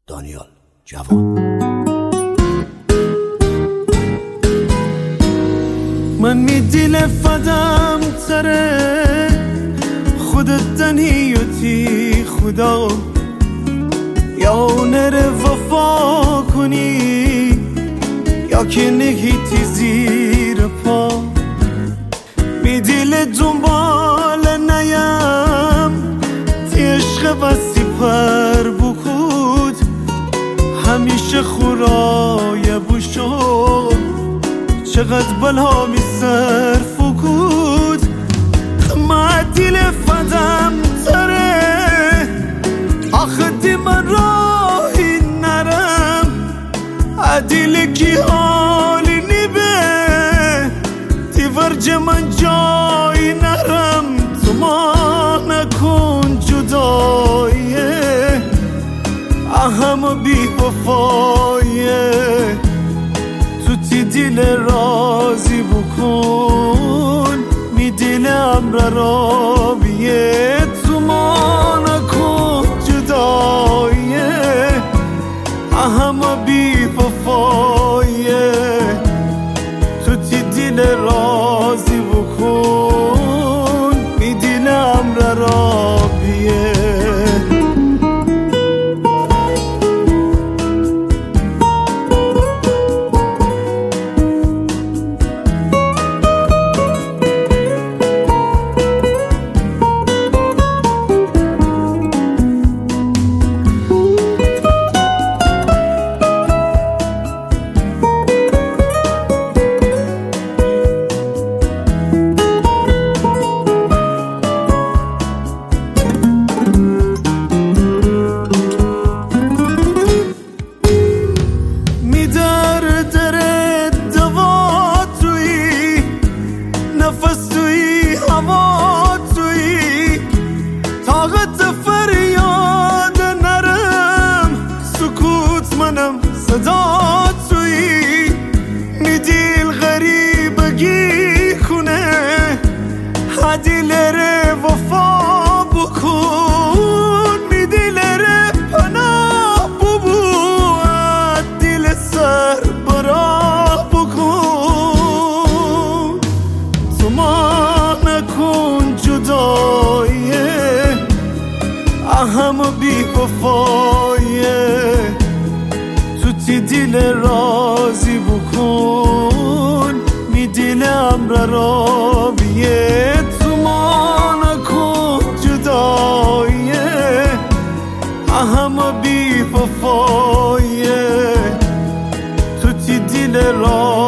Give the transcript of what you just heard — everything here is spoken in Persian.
دانیال جوان. من می دل فدم تره خودت تنهیتی خدا، یا نره وفا کنی یا که نهیتی زیر پا. می دل دنبال نیم تی عشق بستی پر بکود، همیشه خورای بوشو چقدر بلا می سر فکود. ما دل فدم تره آخه دی من راهی نرم، عدیل کی حالی نیبه دی ورج من جایی نرم. تو ما نکن جدایه اهم بی وفایه، تو تی دل رازی بکن می دلم را بیه. تو ما نکن جدایه اهم بی وفایه، تو تی دل رازی بکن می دلم را بیه. نفس توی هوا توی طاقت فریاد نرم، سکوت منم صدا توی میدیل غریبگی کنه حدیل ره وفا بکن، میدیل ره پناه ببو عدیل سر برا بکن. تو ما نکن جدایه اهم بی وفایه، تو تی دل رازی بکن می دلم را بیه. تو ما نکن جدایه اهم بی وفایه، تو تی دل رازی